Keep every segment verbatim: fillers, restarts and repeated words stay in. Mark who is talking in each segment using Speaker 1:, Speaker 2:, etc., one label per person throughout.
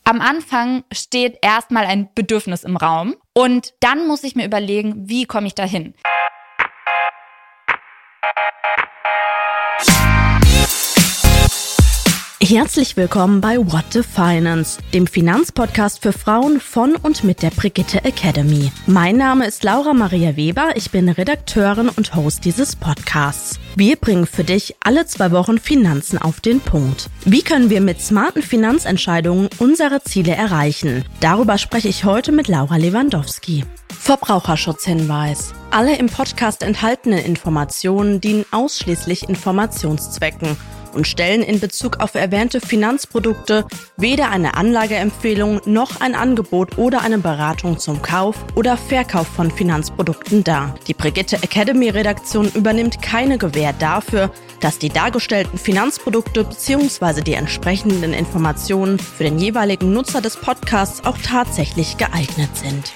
Speaker 1: Am Anfang steht erstmal ein Bedürfnis im Raum und dann muss ich mir überlegen, wie komme ich dahin?
Speaker 2: Herzlich willkommen bei What the Finance, dem Finanzpodcast für Frauen von und mit der Brigitte Academy. Mein Name ist Laura Maria Weber, ich bin Redakteurin und Host dieses Podcasts. Wir bringen für dich alle zwei Wochen Finanzen auf den Punkt. Wie können wir mit smarten Finanzentscheidungen unsere Ziele erreichen? Darüber spreche ich heute mit Laura Lewandowski. Verbraucherschutzhinweis. Alle im Podcast enthaltenen Informationen dienen ausschließlich Informationszwecken und stellen in Bezug auf erwähnte Finanzprodukte weder eine Anlageempfehlung noch ein Angebot oder eine Beratung zum Kauf oder Verkauf von Finanzprodukten dar. Die Brigitte Academy Redaktion übernimmt keine Gewähr dafür, dass die dargestellten Finanzprodukte bzw. die entsprechenden Informationen für den jeweiligen Nutzer des Podcasts auch tatsächlich geeignet sind.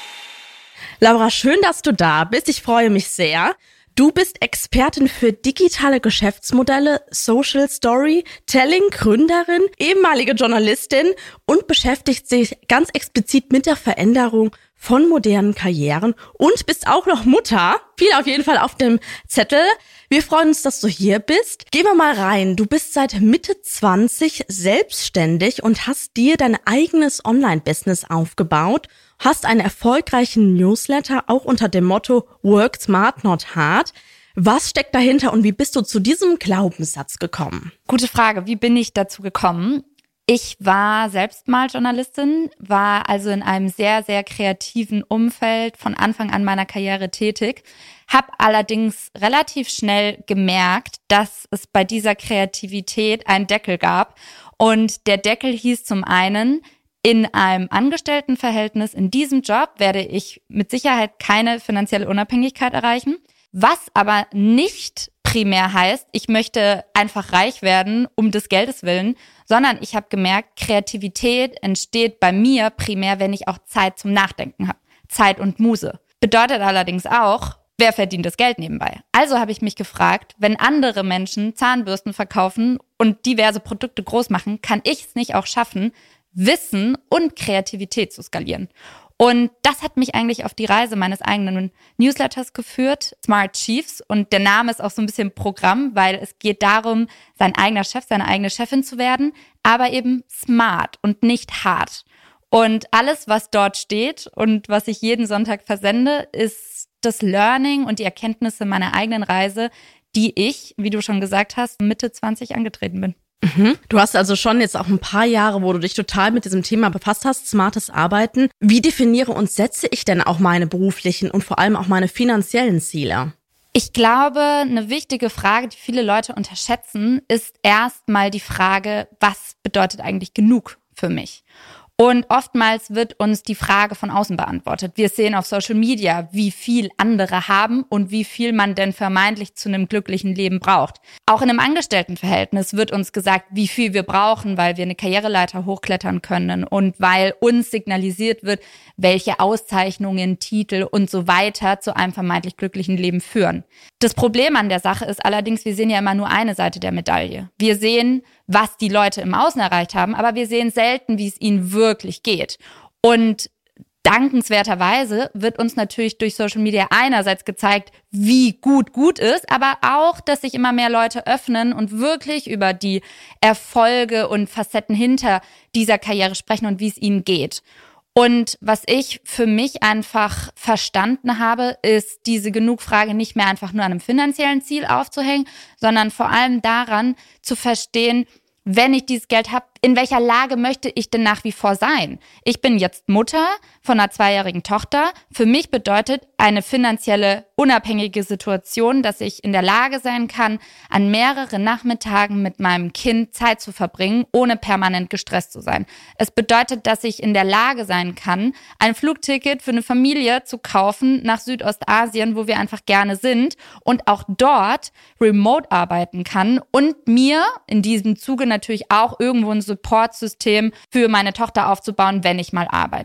Speaker 2: Laura, schön, dass du da bist. Ich freue mich sehr. Du bist Expertin für digitale Geschäftsmodelle, Social Storytelling, Gründerin, ehemalige Journalistin und beschäftigt sich ganz explizit mit der Veränderung von modernen Karrieren und bist auch noch Mutter. Viel auf jeden Fall auf dem Zettel. Wir freuen uns, dass du hier bist. Gehen wir mal rein. Du bist seit Mitte zwanzig selbstständig und hast dir dein eigenes Online-Business aufgebaut. Hast einen erfolgreichen Newsletter, auch unter dem Motto Work Smart, Not Hard. Was steckt dahinter und wie bist du zu diesem Glaubenssatz gekommen?
Speaker 1: Gute Frage, wie bin ich dazu gekommen? Ich war selbst mal Journalistin, war also in einem sehr, sehr kreativen Umfeld von Anfang an meiner Karriere tätig, habe allerdings relativ schnell gemerkt, dass es bei dieser Kreativität einen Deckel gab. Und der Deckel hieß zum einen, in einem Angestelltenverhältnis, in diesem Job werde ich mit Sicherheit keine finanzielle Unabhängigkeit erreichen, was aber nicht primär heißt, ich möchte einfach reich werden um des Geldes willen, sondern ich habe gemerkt, Kreativität entsteht bei mir primär, wenn ich auch Zeit zum Nachdenken habe, Zeit und Muse. Bedeutet allerdings auch, wer verdient das Geld nebenbei? Also habe ich mich gefragt, wenn andere Menschen Zahnbürsten verkaufen und diverse Produkte groß machen, kann ich es nicht auch schaffen, Wissen und Kreativität zu skalieren. Und das hat mich eigentlich auf die Reise meines eigenen Newsletters geführt, Smart Chiefs. Und der Name ist auch so ein bisschen Programm, weil es geht darum, sein eigener Chef, seine eigene Chefin zu werden, aber eben smart und nicht hart. Und alles, was dort steht und was ich jeden Sonntag versende, ist das Learning und die Erkenntnisse meiner eigenen Reise, die ich, wie du schon gesagt hast, Mitte zwanzig angetreten bin.
Speaker 2: Mhm. Du hast also schon jetzt auch ein paar Jahre, wo du dich total mit diesem Thema befasst hast, smartes Arbeiten. Wie definiere und setze ich denn auch meine beruflichen und vor allem auch meine finanziellen Ziele?
Speaker 1: Ich glaube, eine wichtige Frage, die viele Leute unterschätzen, ist erstmal die Frage, was bedeutet eigentlich genug für mich? Und oftmals wird uns die Frage von außen beantwortet. Wir sehen auf Social Media, wie viel andere haben und wie viel man denn vermeintlich zu einem glücklichen Leben braucht. Auch in einem Angestelltenverhältnis wird uns gesagt, wie viel wir brauchen, weil wir eine Karriereleiter hochklettern können und weil uns signalisiert wird, welche Auszeichnungen, Titel und so weiter zu einem vermeintlich glücklichen Leben führen. Das Problem an der Sache ist allerdings, wir sehen ja immer nur eine Seite der Medaille. Wir sehen, was die Leute im Außen erreicht haben, aber wir sehen selten, wie es ihnen wirklich geht. Und dankenswerterweise wird uns natürlich durch Social Media einerseits gezeigt, wie gut gut ist, aber auch, dass sich immer mehr Leute öffnen und wirklich über die Erfolge und Facetten hinter dieser Karriere sprechen und wie es ihnen geht. Und was ich für mich einfach verstanden habe, ist diese Genugfrage nicht mehr einfach nur an einem finanziellen Ziel aufzuhängen, sondern vor allem daran zu verstehen, wenn ich dieses Geld habe, in welcher Lage möchte ich denn nach wie vor sein? Ich bin jetzt Mutter von einer zweijährigen Tochter. Für mich bedeutet eine finanzielle unabhängige Situation, dass ich in der Lage sein kann, an mehreren Nachmittagen mit meinem Kind Zeit zu verbringen, ohne permanent gestresst zu sein. Es bedeutet, dass ich in der Lage sein kann, ein Flugticket für eine Familie zu kaufen nach Südostasien, wo wir einfach gerne sind und auch dort remote arbeiten kann und mir in diesem Zuge natürlich auch irgendwo ein Supportsystem für meine Tochter aufzubauen, wenn ich mal arbeite.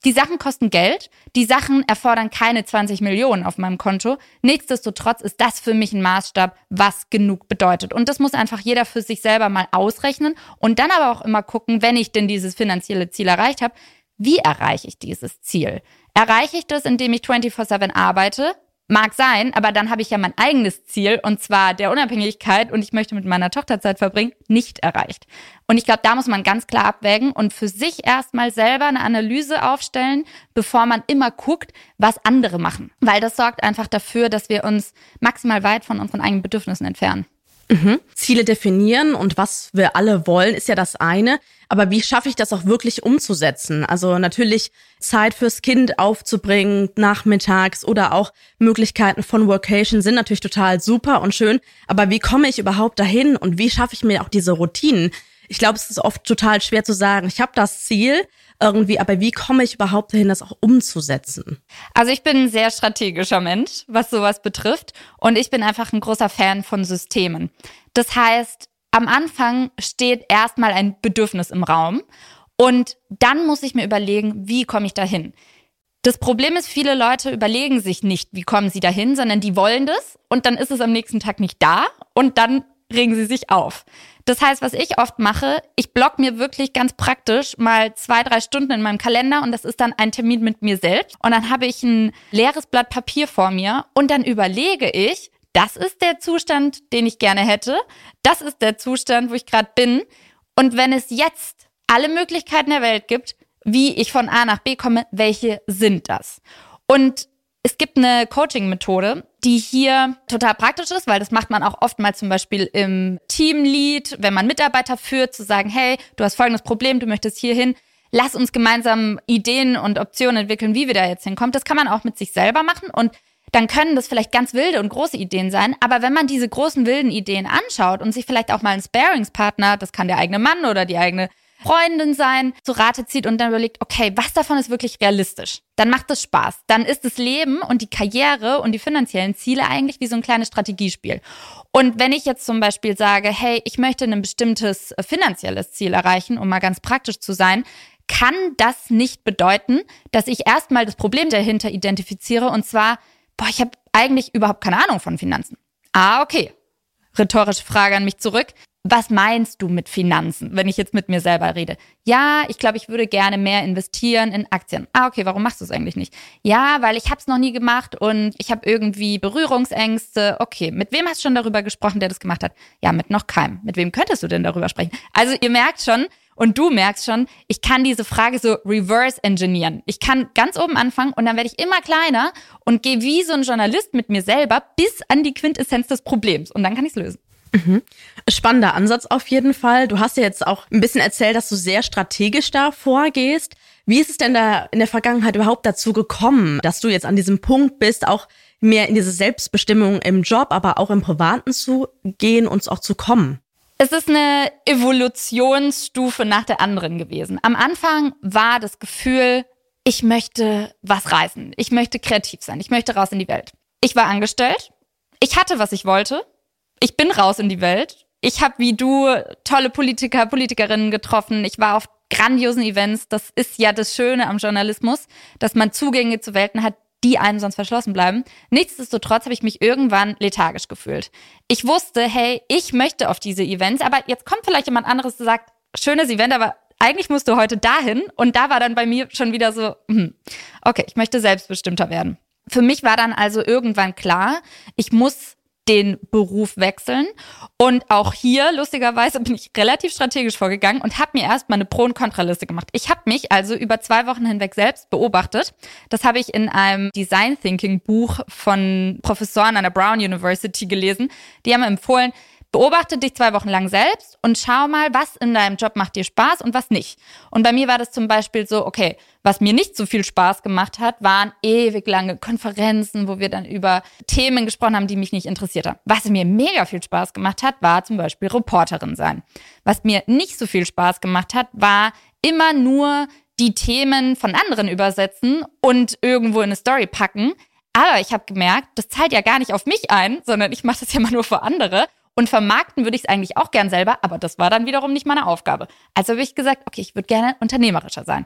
Speaker 1: Die Sachen kosten Geld, die Sachen erfordern keine zwanzig Millionen auf meinem Konto. Nichtsdestotrotz ist das für mich ein Maßstab, was genug bedeutet. Und das muss einfach jeder für sich selber mal ausrechnen und dann aber auch immer gucken, wenn ich denn dieses finanzielle Ziel erreicht habe, wie erreiche ich dieses Ziel? Erreiche ich das, indem ich vierundzwanzig sieben arbeite? Mag sein, aber dann habe ich ja mein eigenes Ziel, und zwar der Unabhängigkeit, und ich möchte mit meiner Tochter Zeit verbringen, nicht erreicht. Und ich glaube, da muss man ganz klar abwägen und für sich erstmal selber eine Analyse aufstellen, bevor man immer guckt, was andere machen. Weil das sorgt einfach dafür, dass wir uns maximal weit von unseren eigenen Bedürfnissen entfernen.
Speaker 2: Mhm. Ziele definieren und was wir alle wollen, ist ja das eine. Aber wie schaffe ich das auch wirklich umzusetzen? Also natürlich Zeit fürs Kind aufzubringen, nachmittags oder auch Möglichkeiten von Workation sind natürlich total super und schön. Aber wie komme ich überhaupt dahin und wie schaffe ich mir auch diese Routinen? Ich glaube, es ist oft total schwer zu sagen, ich habe das Ziel irgendwie, aber wie komme ich überhaupt dahin, das auch umzusetzen?
Speaker 1: Also ich bin ein sehr strategischer Mensch, was sowas betrifft. Und ich bin einfach ein großer Fan von Systemen. Das heißt, am Anfang steht erstmal ein Bedürfnis im Raum. Und dann muss ich mir überlegen, wie komme ich dahin? Das Problem ist, viele Leute überlegen sich nicht, wie kommen sie dahin, sondern die wollen das. Und dann ist es am nächsten Tag nicht da. Und dann regen sie sich auf. Das heißt, was ich oft mache, ich block mir wirklich ganz praktisch mal zwei, drei Stunden in meinem Kalender und das ist dann ein Termin mit mir selbst. Und dann habe ich ein leeres Blatt Papier vor mir und dann überlege ich, das ist der Zustand, den ich gerne hätte. Das ist der Zustand, wo ich gerade bin. Und wenn es jetzt alle Möglichkeiten der Welt gibt, wie ich von A nach B komme, welche sind das? Und es gibt eine Coaching-Methode, die hier total praktisch ist, weil das macht man auch oftmals zum Beispiel im Teamlead, wenn man Mitarbeiter führt, zu sagen, hey, du hast folgendes Problem, du möchtest hier hin, lass uns gemeinsam Ideen und Optionen entwickeln, wie wir da jetzt hinkommen. Das kann man auch mit sich selber machen und dann können das vielleicht ganz wilde und große Ideen sein, aber wenn man diese großen, wilden Ideen anschaut und sich vielleicht auch mal einen Sparingspartner, das kann der eigene Mann oder die eigene Freundin sein, zu Rate zieht und dann überlegt, okay, was davon ist wirklich realistisch? Dann macht es Spaß. Dann ist das Leben und die Karriere und die finanziellen Ziele eigentlich wie so ein kleines Strategiespiel. Und wenn ich jetzt zum Beispiel sage, hey, ich möchte ein bestimmtes finanzielles Ziel erreichen, um mal ganz praktisch zu sein, kann das nicht bedeuten, dass ich erstmal das Problem dahinter identifiziere und zwar, boah, ich habe eigentlich überhaupt keine Ahnung von Finanzen. Ah, okay. Rhetorische Frage an mich zurück. Was meinst du mit Finanzen, wenn ich jetzt mit mir selber rede? Ja, ich glaube, ich würde gerne mehr investieren in Aktien. Ah, okay, warum machst du es eigentlich nicht? Ja, weil ich habe es noch nie gemacht und ich habe irgendwie Berührungsängste. Okay, mit wem hast du schon darüber gesprochen, der das gemacht hat? Ja, mit noch keinem. Mit wem könntest du denn darüber sprechen? Also ihr merkt schon und du merkst schon, ich kann diese Frage so reverse engineeren. Ich kann ganz oben anfangen und dann werde ich immer kleiner und gehe wie so ein Journalist mit mir selber bis an die Quintessenz des Problems und dann kann ich es lösen.
Speaker 2: Mhm. Spannender Ansatz auf jeden Fall. Du hast ja jetzt auch ein bisschen erzählt, dass du sehr strategisch da vorgehst. Wie ist es denn da in der Vergangenheit überhaupt dazu gekommen, dass du jetzt an diesem Punkt bist, auch mehr in diese Selbstbestimmung im Job, aber auch im Privaten zu gehen und auch zu kommen?
Speaker 1: Es ist eine Evolutionsstufe nach der anderen gewesen. Am Anfang war das Gefühl, ich möchte was reißen. Ich möchte kreativ sein. Ich möchte raus in die Welt. Ich war angestellt. Ich hatte, was ich wollte. Ich bin raus in die Welt. Ich habe wie du tolle Politiker, Politikerinnen getroffen. Ich war auf grandiosen Events. Das ist ja das Schöne am Journalismus, dass man Zugänge zu Welten hat, die einem sonst verschlossen bleiben. Nichtsdestotrotz habe ich mich irgendwann lethargisch gefühlt. Ich wusste, hey, ich möchte auf diese Events, aber jetzt kommt vielleicht jemand anderes und sagt, schönes Event, aber eigentlich musst du heute dahin. Und da war dann bei mir schon wieder so, hm, okay, ich möchte selbstbestimmter werden. Für mich war dann also irgendwann klar, ich muss den Beruf wechseln. Und auch hier, lustigerweise, bin ich relativ strategisch vorgegangen und habe mir erstmal eine Pro- und Kontraliste gemacht. Ich habe mich also über zwei Wochen hinweg selbst beobachtet. Das habe ich in einem Design Thinking Buch von Professoren an der Brown University gelesen. Die haben mir empfohlen, beobachte dich zwei Wochen lang selbst und schau mal, was in deinem Job macht dir Spaß und was nicht. Und bei mir war das zum Beispiel so, okay, was mir nicht so viel Spaß gemacht hat, waren ewig lange Konferenzen, wo wir dann über Themen gesprochen haben, die mich nicht interessiert haben. Was mir mega viel Spaß gemacht hat, war zum Beispiel Reporterin sein. Was mir nicht so viel Spaß gemacht hat, war immer nur die Themen von anderen übersetzen und irgendwo in eine Story packen. Aber ich habe gemerkt, das zahlt ja gar nicht auf mich ein, sondern ich mache das ja mal nur für andere. Und vermarkten würde ich es eigentlich auch gern selber, aber das war dann wiederum nicht meine Aufgabe. Also habe ich gesagt, okay, ich würde gerne unternehmerischer sein.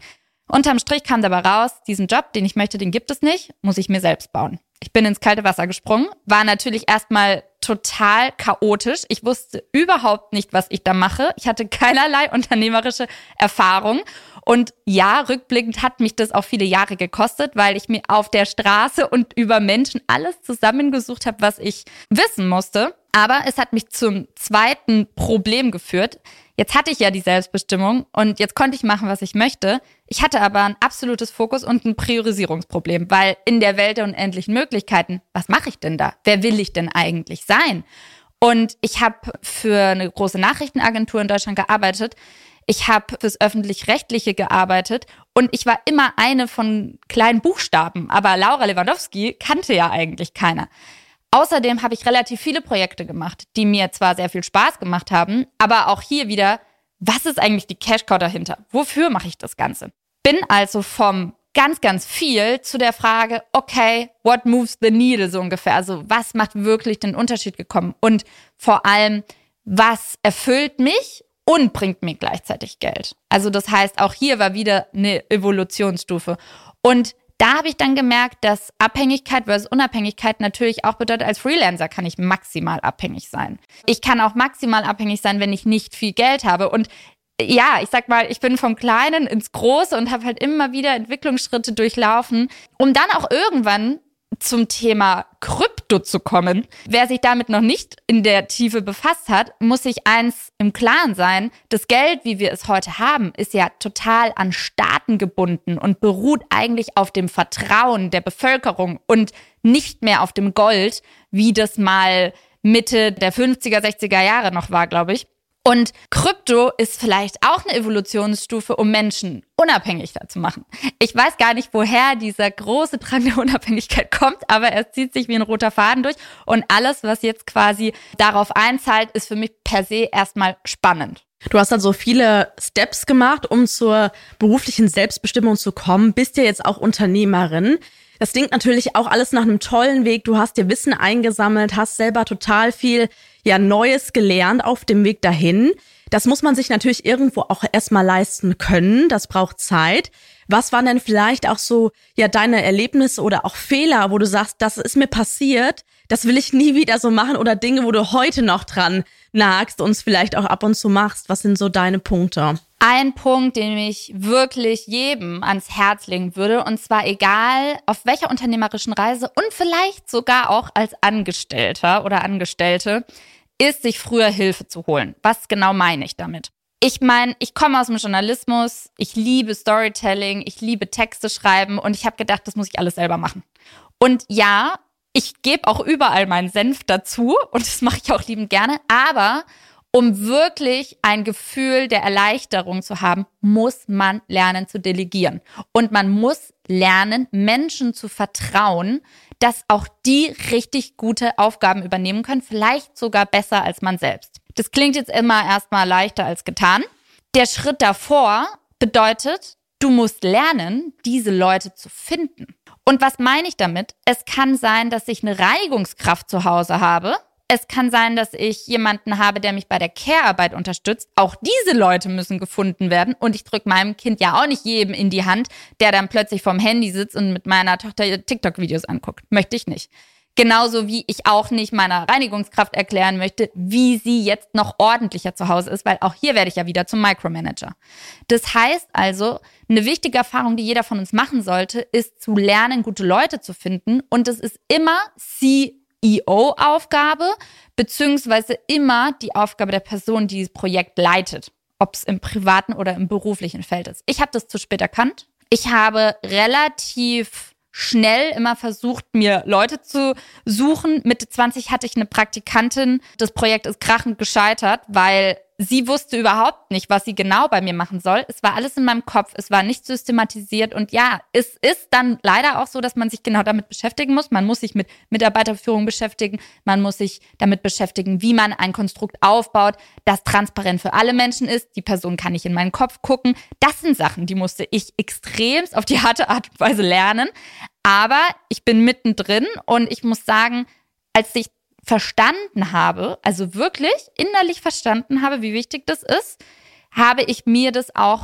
Speaker 1: Unterm Strich kam dabei raus, diesen Job, den ich möchte, den gibt es nicht, muss ich mir selbst bauen. Ich bin ins kalte Wasser gesprungen, war natürlich erstmal total chaotisch. Ich wusste überhaupt nicht, was ich da mache. Ich hatte keinerlei unternehmerische Erfahrung. Und ja, rückblickend hat mich das auch viele Jahre gekostet, weil ich mir auf der Straße und über Menschen alles zusammengesucht habe, was ich wissen musste. Aber es hat mich zum zweiten Problem geführt. Jetzt hatte ich ja die Selbstbestimmung und jetzt konnte ich machen, was ich möchte. Ich hatte aber ein absolutes Fokus und ein Priorisierungsproblem, weil in der Welt der unendlichen Möglichkeiten, was mache ich denn da? Wer will ich denn eigentlich sein? Und ich habe für eine große Nachrichtenagentur in Deutschland gearbeitet. Ich habe fürs Öffentlich-Rechtliche gearbeitet und ich war immer eine von kleinen Buchstaben. Aber Laura Lewandowski kannte ja eigentlich keiner. Außerdem habe ich relativ viele Projekte gemacht, die mir zwar sehr viel Spaß gemacht haben, aber auch hier wieder, was ist eigentlich die Cash-Cow dahinter? Wofür mache ich das Ganze? Bin also vom ganz, ganz viel zu der Frage, okay, what moves the needle so ungefähr? Also was macht wirklich den Unterschied gekommen? Und vor allem, was erfüllt mich und bringt mir gleichzeitig Geld? Also das heißt, auch hier war wieder eine Evolutionsstufe. Und da habe ich dann gemerkt, dass Abhängigkeit versus Unabhängigkeit natürlich auch bedeutet, als Freelancer kann ich maximal abhängig sein. Ich kann auch maximal abhängig sein, wenn ich nicht viel Geld habe. Und ja, ich sag mal, ich bin vom Kleinen ins Große und habe halt immer wieder Entwicklungsschritte durchlaufen, um dann auch irgendwann zum Thema Krypto zu kommen. Wer sich damit noch nicht in der Tiefe befasst hat, muss sich eins im Klaren sein. Das Geld, wie wir es heute haben, ist ja total an Staaten gebunden und beruht eigentlich auf dem Vertrauen der Bevölkerung und nicht mehr auf dem Gold, wie das mal Mitte der fünfziger, sechziger Jahre noch war, glaube ich. Und Krypto ist vielleicht auch eine Evolutionsstufe, um Menschen unabhängiger zu machen. Ich weiß gar nicht, woher dieser große Drang der Unabhängigkeit kommt, aber er zieht sich wie ein roter Faden durch. Und alles, was jetzt quasi darauf einzahlt, ist für mich per se erstmal spannend.
Speaker 2: Du hast also viele Steps gemacht, um zur beruflichen Selbstbestimmung zu kommen, bist ja jetzt auch Unternehmerin. Das klingt natürlich auch alles nach einem tollen Weg. Du hast dir Wissen eingesammelt, hast selber total viel ja Neues gelernt auf dem Weg dahin. Das muss man sich natürlich irgendwo auch erstmal leisten können. Das braucht Zeit. Was waren denn vielleicht auch so ja deine Erlebnisse oder auch Fehler, wo du sagst, das ist mir passiert, das will ich nie wieder so machen, oder Dinge, wo du heute noch dran nagst und es vielleicht auch ab und zu machst? Was sind so deine Punkte?
Speaker 1: Ein Punkt, den ich wirklich jedem ans Herz legen würde, und zwar egal auf welcher unternehmerischen Reise und vielleicht sogar auch als Angestellter oder Angestellte, ist, sich früher Hilfe zu holen. Was genau meine ich damit? Ich meine, ich komme aus dem Journalismus, ich liebe Storytelling, ich liebe Texte schreiben und ich habe gedacht, das muss ich alles selber machen. Und ja, ich gebe auch überall meinen Senf dazu und das mache ich auch liebend gerne, aber um wirklich ein Gefühl der Erleichterung zu haben, muss man lernen zu delegieren. Und man muss lernen, Menschen zu vertrauen, dass auch die richtig gute Aufgaben übernehmen können, vielleicht sogar besser als man selbst. Das klingt jetzt immer erstmal leichter als getan. Der Schritt davor bedeutet, du musst lernen, diese Leute zu finden. Und was meine ich damit? Es kann sein, dass ich eine Reinigungskraft zu Hause habe. Es kann sein, dass ich jemanden habe, der mich bei der Care-Arbeit unterstützt. Auch diese Leute müssen gefunden werden. Und ich drücke meinem Kind ja auch nicht jedem in die Hand, der dann plötzlich vorm Handy sitzt und mit meiner Tochter TikTok-Videos anguckt. Möchte ich nicht. Genauso wie ich auch nicht meiner Reinigungskraft erklären möchte, wie sie jetzt noch ordentlicher zu Hause ist, weil auch hier werde ich ja wieder zum Micromanager. Das heißt also, eine wichtige Erfahrung, die jeder von uns machen sollte, ist zu lernen, gute Leute zu finden. Und es ist immer C E O-Aufgabe, beziehungsweise immer die Aufgabe der Person, die das Projekt leitet, ob es im privaten oder im beruflichen Feld ist. Ich habe das zu spät erkannt. Ich habe relativ schnell immer versucht, mir Leute zu suchen. Mitte zwanzig hatte ich eine Praktikantin. Das Projekt ist krachend gescheitert, weil sie wusste überhaupt nicht, was sie genau bei mir machen soll. Es war alles in meinem Kopf, es war nicht systematisiert. Und ja, es ist dann leider auch so, dass man sich genau damit beschäftigen muss. Man muss sich mit Mitarbeiterführung beschäftigen. Man muss sich damit beschäftigen, wie man ein Konstrukt aufbaut, das transparent für alle Menschen ist. Die Person kann nicht in meinen Kopf gucken. Das sind Sachen, die musste ich extremst auf die harte Art und Weise lernen. Aber ich bin mittendrin und ich muss sagen, als ich verstanden habe, also wirklich innerlich verstanden habe, wie wichtig das ist, habe ich mir das auch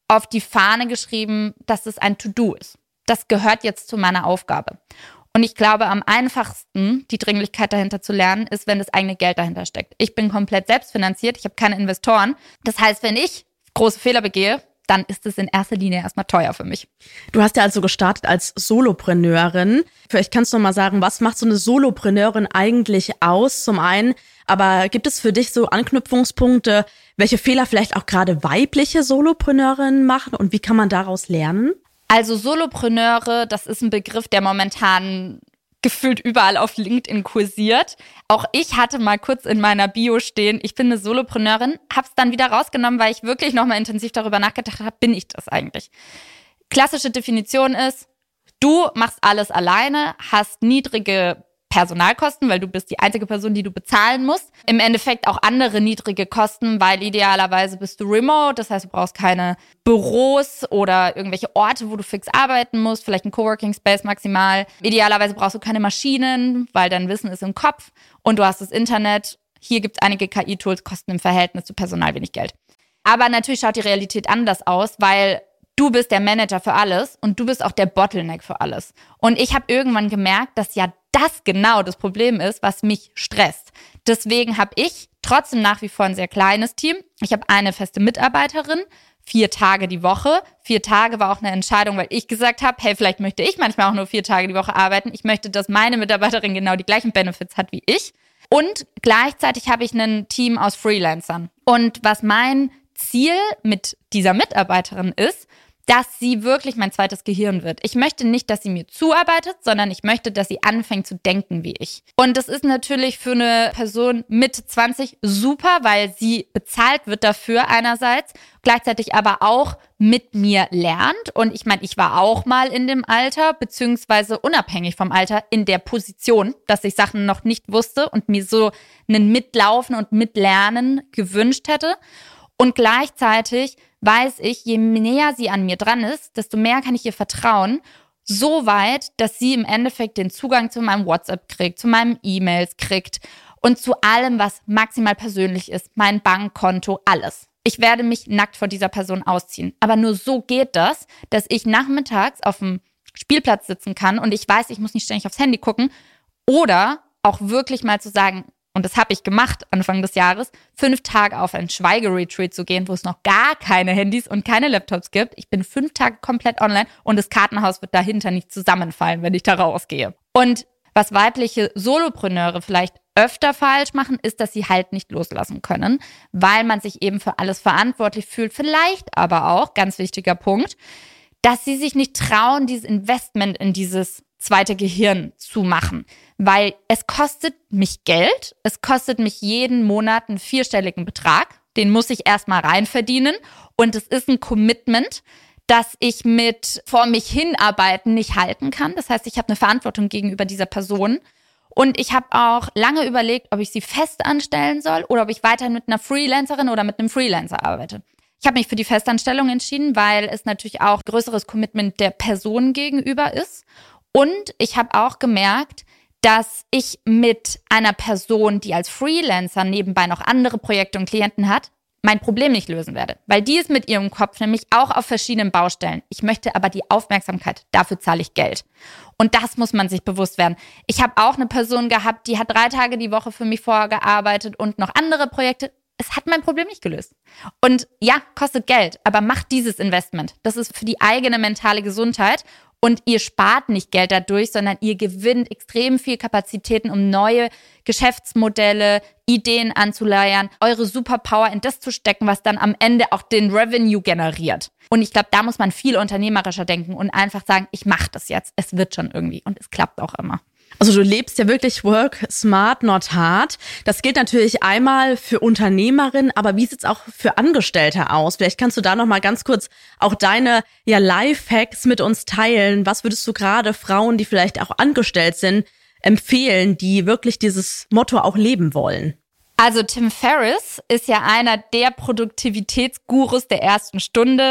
Speaker 1: auf die Fahne geschrieben, dass es ein To-Do ist. Das gehört jetzt zu meiner Aufgabe. Und ich glaube, am einfachsten, die Dringlichkeit dahinter zu lernen, ist, wenn das eigene Geld dahinter steckt. Ich bin komplett selbstfinanziert, ich habe keine Investoren. Das heißt, wenn ich große Fehler begehe, dann ist es in erster Linie erstmal teuer für mich.
Speaker 2: Du hast ja also gestartet als Solopreneurin. Vielleicht kannst du noch mal sagen, was macht so eine Solopreneurin eigentlich aus? Zum einen, aber gibt es für dich so Anknüpfungspunkte, welche Fehler vielleicht auch gerade weibliche Solopreneurinnen machen und wie kann man daraus lernen?
Speaker 1: Also Solopreneure, das ist ein Begriff, der momentan gefühlt überall auf LinkedIn kursiert. Auch ich hatte mal kurz in meiner Bio stehen, ich bin eine Solopreneurin, hab's dann wieder rausgenommen, weil ich wirklich nochmal intensiv darüber nachgedacht habe, bin ich das eigentlich? Klassische Definition ist, du machst alles alleine, hast niedrige Personalkosten, weil du bist die einzige Person, die du bezahlen musst. Im Endeffekt auch andere niedrige Kosten, weil idealerweise bist du remote, das heißt, du brauchst keine Büros oder irgendwelche Orte, wo du fix arbeiten musst, vielleicht ein Coworking Space maximal. Idealerweise brauchst du keine Maschinen, weil dein Wissen ist im Kopf und du hast das Internet. Hier gibt es einige K I-Tools, kosten im Verhältnis zu Personal wenig Geld. Aber natürlich schaut die Realität anders aus, weil du bist der Manager für alles und du bist auch der Bottleneck für alles. Und ich habe irgendwann gemerkt, dass ja das genau das Problem ist, was mich stresst. Deswegen habe ich trotzdem nach wie vor ein sehr kleines Team. Ich habe eine feste Mitarbeiterin, vier Tage die Woche. Vier Tage war auch eine Entscheidung, weil ich gesagt habe, hey, vielleicht möchte ich manchmal auch nur vier Tage die Woche arbeiten. Ich möchte, dass meine Mitarbeiterin genau die gleichen Benefits hat wie ich. Und gleichzeitig habe ich ein Team aus Freelancern. Und was mein Ziel mit dieser Mitarbeiterin ist, dass sie wirklich mein zweites Gehirn wird. Ich möchte nicht, dass sie mir zuarbeitet, sondern ich möchte, dass sie anfängt zu denken wie ich. Und das ist natürlich für eine Person Mitte zwanzig super, weil sie bezahlt wird dafür einerseits, gleichzeitig aber auch mit mir lernt. Und ich meine, ich war auch mal in dem Alter, beziehungsweise unabhängig vom Alter, in der Position, dass ich Sachen noch nicht wusste und mir so einen Mitlaufen und Mitlernen gewünscht hätte. Und gleichzeitig weiß ich, je näher sie an mir dran ist, desto mehr kann ich ihr vertrauen. So weit, dass sie im Endeffekt den Zugang zu meinem WhatsApp kriegt, zu meinen E-Mails kriegt und zu allem, was maximal persönlich ist. Mein Bankkonto, alles. Ich werde mich nackt vor dieser Person ausziehen. Aber nur so geht das, dass ich nachmittags auf dem Spielplatz sitzen kann und ich weiß, ich muss nicht ständig aufs Handy gucken. Oder auch wirklich mal zu sagen, und das habe ich gemacht Anfang des Jahres, fünf Tage auf ein Schweigeretreat zu gehen, wo es noch gar keine Handys und keine Laptops gibt. Ich bin fünf Tage komplett online und das Kartenhaus wird dahinter nicht zusammenfallen, wenn ich da rausgehe. Und was weibliche Solopreneure vielleicht öfter falsch machen, ist, dass sie halt nicht loslassen können, weil man sich eben für alles verantwortlich fühlt. Vielleicht aber auch, ganz wichtiger Punkt, dass sie sich nicht trauen, dieses Investment in dieses zweite Gehirn zu machen. Weil es kostet mich Geld, es kostet mich jeden Monat einen vierstelligen Betrag, den muss ich erstmal reinverdienen und es ist ein Commitment, das ich mit vor mich hinarbeiten nicht halten kann. Das heißt, ich habe eine Verantwortung gegenüber dieser Person und ich habe auch lange überlegt, ob ich sie fest anstellen soll oder ob ich weiterhin mit einer Freelancerin oder mit einem Freelancer arbeite. Ich habe mich für die Festanstellung entschieden, weil es natürlich auch größeres Commitment der Person gegenüber ist. Und ich habe auch gemerkt, dass ich mit einer Person, die als Freelancer nebenbei noch andere Projekte und Klienten hat, mein Problem nicht lösen werde. Weil die ist mit ihrem Kopf nämlich auch auf verschiedenen Baustellen. Ich möchte aber die Aufmerksamkeit, dafür zahle ich Geld. Und das muss man sich bewusst werden. Ich habe auch eine Person gehabt, die hat drei Tage die Woche für mich vorgearbeitet und noch andere Projekte. Es hat mein Problem nicht gelöst. Und ja, kostet Geld, aber macht dieses Investment. Das ist für die eigene mentale Gesundheit. Und ihr spart nicht Geld dadurch, sondern ihr gewinnt extrem viel Kapazitäten, um neue Geschäftsmodelle, Ideen anzuleiern, eure Superpower in das zu stecken, was dann am Ende auch den Revenue generiert. Und ich glaube, da muss man viel unternehmerischer denken und einfach sagen, ich mache das jetzt. Es wird schon irgendwie und es klappt auch immer.
Speaker 2: Also du lebst ja wirklich work smart, not hard. Das gilt natürlich einmal für Unternehmerinnen, aber wie sieht's auch für Angestellte aus? Vielleicht kannst du da noch mal ganz kurz auch deine ja Lifehacks mit uns teilen. Was würdest du gerade Frauen, die vielleicht auch angestellt sind, empfehlen, die wirklich dieses Motto auch leben wollen?
Speaker 1: Also Tim Ferriss ist ja einer der Produktivitätsgurus der ersten Stunde.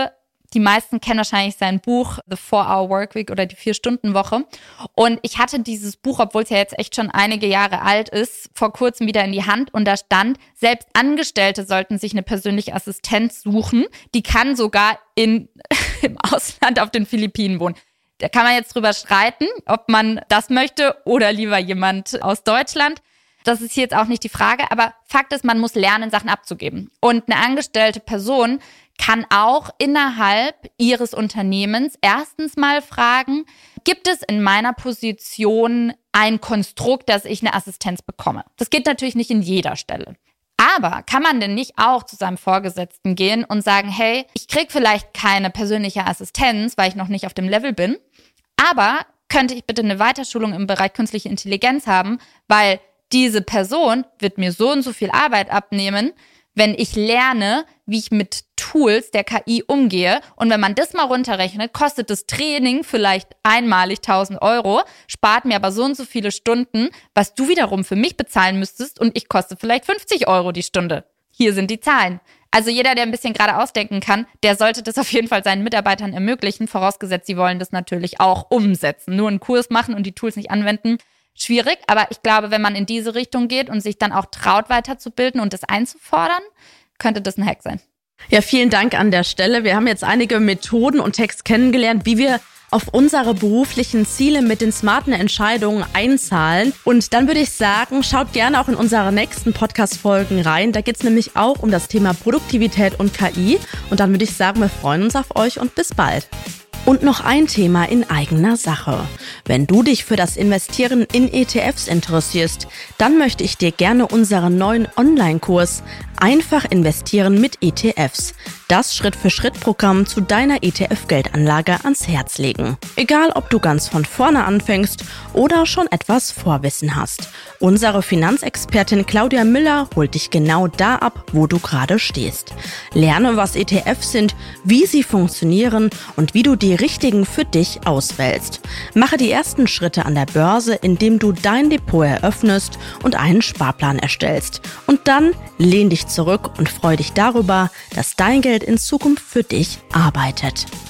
Speaker 1: Die meisten kennen wahrscheinlich sein Buch The Four-Hour Workweek oder die Vier-Stunden-Woche. Und ich hatte dieses Buch, obwohl es ja jetzt echt schon einige Jahre alt ist, vor kurzem wieder in die Hand. Und da stand, selbst Angestellte sollten sich eine persönliche Assistenz suchen. Die kann sogar in, im Ausland auf den Philippinen wohnen. Da kann man jetzt drüber streiten, ob man das möchte oder lieber jemand aus Deutschland. Das ist hier jetzt auch nicht die Frage. Aber Fakt ist, man muss lernen, Sachen abzugeben. Und eine angestellte Person kann auch innerhalb ihres Unternehmens erstens mal fragen, gibt es in meiner Position ein Konstrukt, dass ich eine Assistenz bekomme? Das geht natürlich nicht in jeder Stelle. Aber kann man denn nicht auch zu seinem Vorgesetzten gehen und sagen, hey, ich kriege vielleicht keine persönliche Assistenz, weil ich noch nicht auf dem Level bin, aber könnte ich bitte eine Weiterschulung im Bereich künstliche Intelligenz haben, weil diese Person wird mir so und so viel Arbeit abnehmen, wenn ich lerne, wie ich mit Tools der K I umgehe. Und wenn man das mal runterrechnet, kostet das Training vielleicht einmalig tausend Euro, spart mir aber so und so viele Stunden, was du wiederum für mich bezahlen müsstest und ich koste vielleicht fünfzig Euro die Stunde. Hier sind die Zahlen. Also jeder, der ein bisschen geradeaus denken kann, der sollte das auf jeden Fall seinen Mitarbeitern ermöglichen, vorausgesetzt, sie wollen das natürlich auch umsetzen. Nur einen Kurs machen und die Tools nicht anwenden, schwierig, aber ich glaube, wenn man in diese Richtung geht und sich dann auch traut, weiterzubilden und das einzufordern, könnte das ein Hack sein.
Speaker 2: Ja, vielen Dank an der Stelle. Wir haben jetzt einige Methoden und Text kennengelernt, wie wir auf unsere beruflichen Ziele mit den smarten Entscheidungen einzahlen. Und dann würde ich sagen, schaut gerne auch in unsere nächsten Podcast-Folgen rein. Da geht es nämlich auch um das Thema Produktivität und K I. Und dann würde ich sagen, wir freuen uns auf euch und bis bald. Und noch ein Thema in eigener Sache. Wenn du dich für das Investieren in E T Fs interessierst, dann möchte ich dir gerne unseren neuen Online-Kurs Einfach investieren mit E T Fs, das Schritt-für-Schritt-Programm zu deiner E T F-Geldanlage ans Herz legen. Egal, ob du ganz von vorne anfängst oder schon etwas Vorwissen hast. Unsere Finanzexpertin Claudia Müller holt dich genau da ab, wo du gerade stehst. Lerne, was E T Fs sind, wie sie funktionieren und wie du die richtigen für dich auswählst. Mache die ersten Schritte an der Börse, indem du dein Depot eröffnest und einen Sparplan erstellst. Und dann lehn dich zurück und freu dich darüber, dass dein Geld in Zukunft für dich arbeitet.